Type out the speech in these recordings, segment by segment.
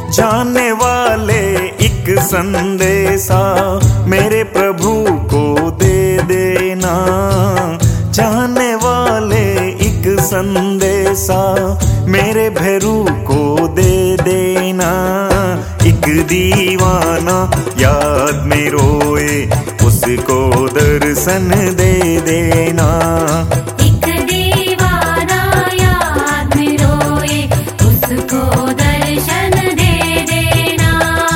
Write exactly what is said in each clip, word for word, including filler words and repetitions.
जाने वाले एक संदेशा मेरे प्रभु को दे देना। जाने वाले एक संदेशा मेरे भैरू को दे देना। एक दीवाना याद में रोए उसको दर्शन दे देना। एक दीवाना याद में रोए उसको दर्शन दे देना।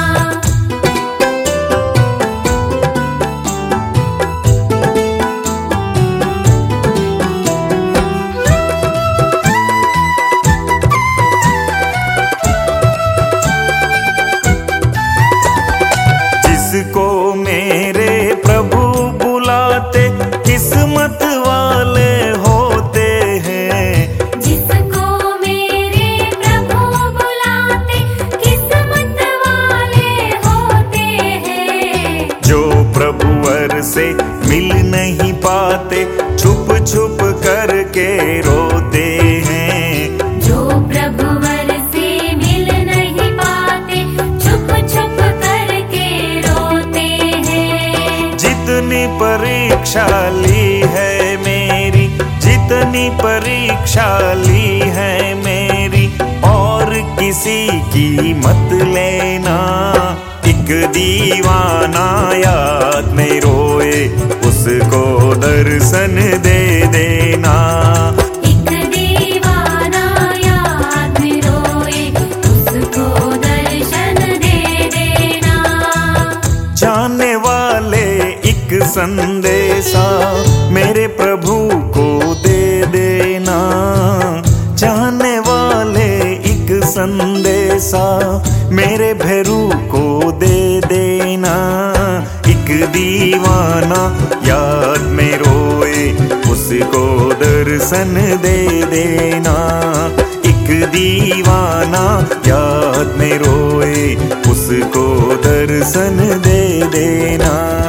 जिसको मेरे प्रभु बुलाते किस्मत वाले होते हैं। जिसको मेरे प्रभु बुलाते किस्मत वाले होते हैं। जो प्रभुवर से मिल नहीं पाते छुप छुप करके रोते हैं। जो प्रभुवर से मिल नहीं पाते छुप छुप करके रोते हैं। जितनी परीक्षा ली है मेरी, जितनी परीक्षा ली है मेरी, और किसी की मत लेना। एक दीवाना याद में रोए उसको दर्शन दे देना। एक दीवाना याद में रोए उसको दर्शन दे देना। जाने वाले एक संदेशा मेरे प्रभु को दे देना। जाने वाले एक संदेशा मेरे भैरू को दे देना। एक दीवाना याद में रोए उसको दर्शन दे देना। एक दीवाना याद में रोए उसको दर्शन दे देना।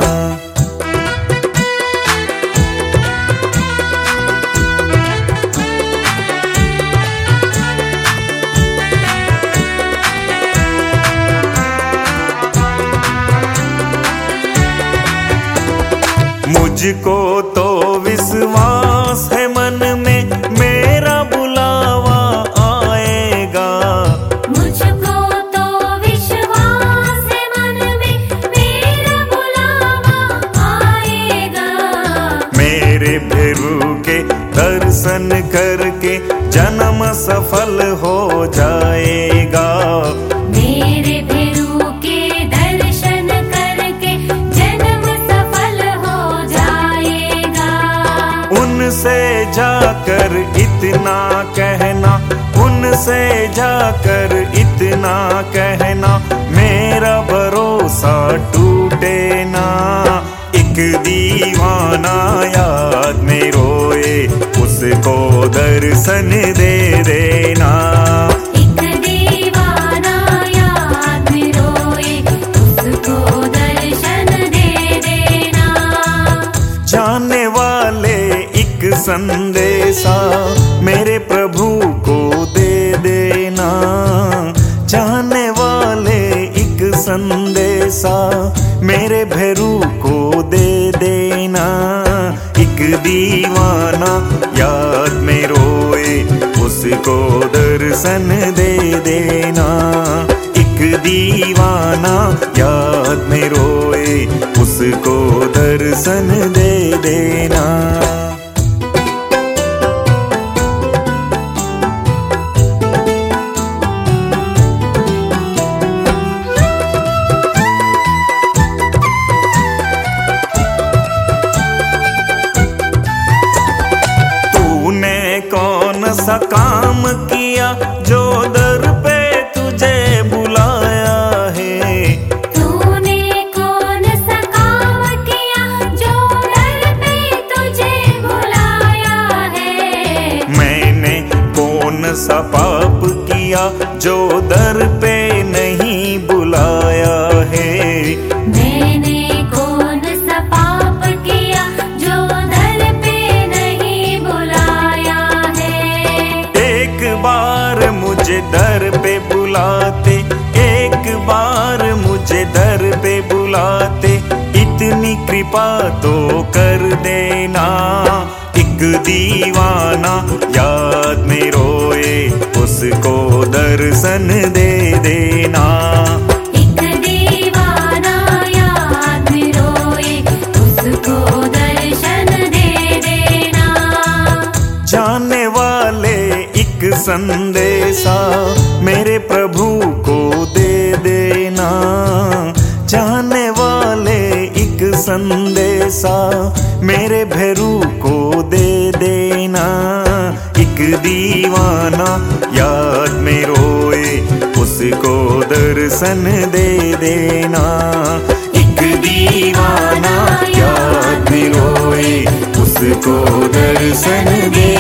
मुझको तो विश्वास है मन में मेरा बुलावा आएगा। मुझको तो विश्वास है मन में मेरा बुलावा आएगा। मेरे भैरू के दर्शन करके जन्म सफल हो जाएगा। मेरे भैरू के दर्शन करके जन्म सफल हो जाएगा। उनसे जाकर इतना कहना, उनसे जाकर इतना कहना, मेरा भरोसा टूटे ना। एक दीवाना याद में रोए उसको दर्शन दे देना। एक दीवाना याद में रोए उसको दर्शन दे देना। जाने वाले एक संदेशा मेरे प्रभु को दे देना। जाने वाले एक संदेशा मेरे भैरू को दे देना। एक दीवाना याद में रोए उसको दर्शन दे देना। एक दीवाना याद में रोए उसको दर्शन दे देना। कौन सा काम किया जो दर पे तुझे बुलाया है। तूने कौन सा काम किया जो दर पे तुझे बुलाया है। मैंने कौन सा पाप किया जो दर पे नहीं बुलाया है। मैंने कौन सा पाप किया जो दर पे नहीं बुलाया है। एक बार मुझे दर पे बुलाते, बुलाते, इतनी कृपा तो कर देना। एक दीवाना याद में रोए, उसको दर्शन दे देना। एक दीवाना याद में रोए, उसको दर्शन दे देना। जाने वाले एक संदेशा मेरे प्रभु को दे देना। जाने वाले एक संदेशा मेरे भैरू को दे देना। एक दीवाना याद में रोए, उसको दर्शन दे देना। एक दीवाना याद में रोए, उसको दर्शन दे